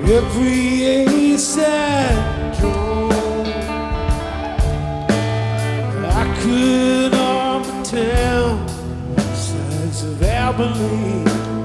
every ace and draw. I could arm the town sides of Abilene.